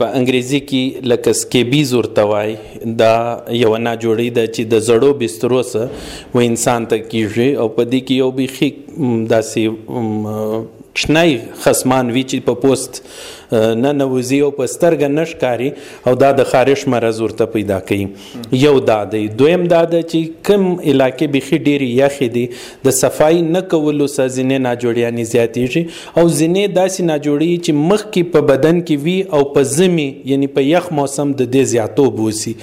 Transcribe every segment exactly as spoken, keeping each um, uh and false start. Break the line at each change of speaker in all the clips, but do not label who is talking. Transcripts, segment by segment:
په انګریزي کې لکه سکیبیز ورته وایي، دا یوه ناجوړي ده چې د زړو بسترو څخه و انسان ته کیږي، او په دې کې یو بیخي داسې شنی خصمان وي چې په پوست نه نوځي او په سترګه نه ښکاري، او دا د خارش مرض ورته پیدا کوي. یو دا دی. دویم دا ده چې کوم علاقې بیخي ډېرې یخې دي، د صفایي نه کولو سره ځینې ناجوړیانې زیاتېږي، او ځینې داسې ناجوړي چې مخکې په بدن کې وي او په ژمي یعنی په یخ موسم د دې زیاتوب وسي.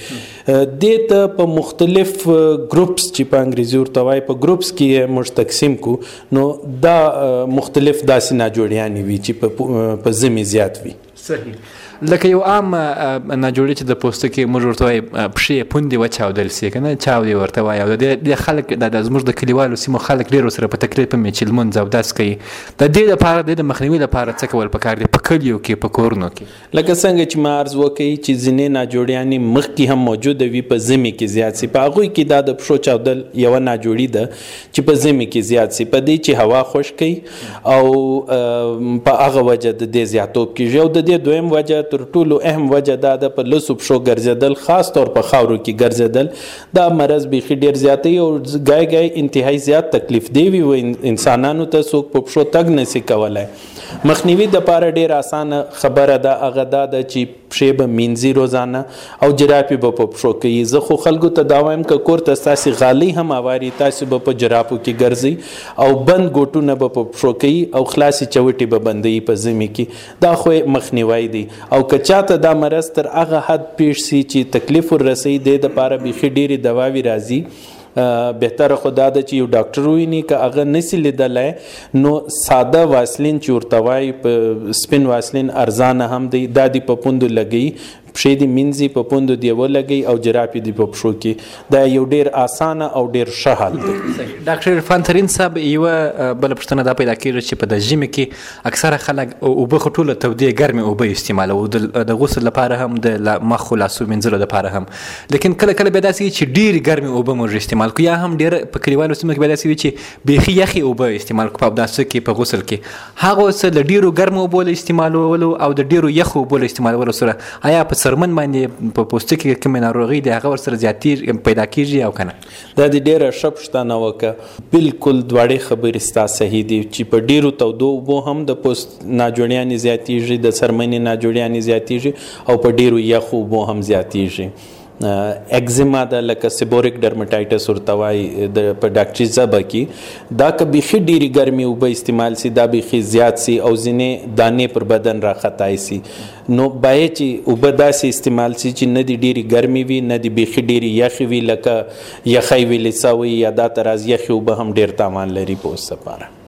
دې ته په مختلف ګروپس چې په انګریزي ورته وایي په ګروپس کې موږ تقسیم کو، نو دا مختلف داسې ناجوړیانې وي چې په ژمي زیات وي.
صحیح. لکه یو عام ناجوړي چې د پوستکي موږ ورته وایي پښې پوندې وچاودل سي که نه، چاودې ورته وایي، او د خلک د زموږ د کلیوالو سیمو خلک ډېر ورسره په تکلیف هم چې لمونځ اودس کوي. د دې لپاره د مخنیوي لپاره څه کول پکار دي په کلیو کې په کورونو کې؟
لکه څنګه چې ما عرض وکړي چې ځینې ناجوړیانې مخکې هم موجوده وي په ژمي کې زیات سي، په هغوی کې دا د پښو چاودل یوه ناجوړي ده چې په ژمي کې زیات سي، په دې چې هوا خشکوي او په هغه وجه د دې زیاتوب کېږي. او د دې دویم وجه تر ټولو اهم وجه دا ده په لسو پښو ګرځېدل، خاص طور په خاورو کې ګرځېدل، دا مرض بیخي ډېر زیاتوي او ګای ګای انتهایی زیات تکلیف دی وي، و انسانانو ته څوک په پښو تګ نشي کولی. مخنیوي دپاره ډېر اسانه خبره ده، هغه دا ده چې پښې به مینځي روزانه او جرابې به په پښو کوي. زه خو خلکو ته دا وایم که کور ته ستاسې غالۍ هم اواري، تاسې به په جرابو کې ګرځئ او بند ګوټونه به په پښو کوي او خلاصې چوټې به بندوي په ژمي کې. دا خو مخنیوی دی. او که چاته دا مرض تر هغه حد پیښ سي چې تکلیف ورسوي، د دپاره بیخي ډېرې دواوې راځي. بهتره خو دا ده چې یو ډاکټر وویني، که هغه نسي لیدلی نو ساده واسلین چې ورته وایي، په سپین واسلین ارزانه هم دی، دا دې په پوندو لګوي، پښې دې مینځي په پوندو دې ولګوي او جرابې دې په پښو کې. دا یو ډېر اسانه او ډېر ښه حل دی.
ډاکټر عرفان ترین صاحب، یوه بله پوښتنه دا پیدا کېږي چې په د ژمي کې اکثره خلک اوبه خو ټوله تودې ګرمې اوبه استعمالوي، د غسل لپاره هم، د مخ و لاسو مینځلو لپاره هم، لیکن کله کله بیا داسې وي چې ډېرې ګرمې اوبه موږ استعمال کړو، یا هم ډېر په کلیوالو سیمو کې بیا داسې وي چې بیخي یخې اوبه استعمال کړو په اوداسه کې، په غسل کې. هغه څه له ډېرو ګرمو اوبو له استعمالولو او د ډېرو یخو اوبو له استعمالولو سره آیا په څرمن باندې په پوستکي کې کومې ناروغي د هغه ورسره زیاتې پیدا کېږي او که نه؟
دا د ډېره ښه پوښتنه وکړه. بالکل دواړې خبرې ستا صحیح دي چې په ډېرو تودو اوبو هم د پوست ناجوړیانې زیاتېږي، د څرمنې ناجوړیانې زیاتېږي، او په ډېرو یخو اوبو هم زیاتېږي. اگزیما ده لکه سیبوریک ډرمټایټس ورته وایي په ډاکټري ژبه کې، دا که بیخي ډېرې ګرمې اوبه استعمال سي دا بیخي زیات سي او ځینې دانې پر بدن راخطای سي. نو باید چې اوبه داسې استعمال سي چې نه دي ډېرې ګرمې وي، نه دي بیخي ډېرې یخې وي، لکه یخی ویلې سوی یا دا تراز یخې اوبه هم ډېر تاوان لري په اوس لپاره.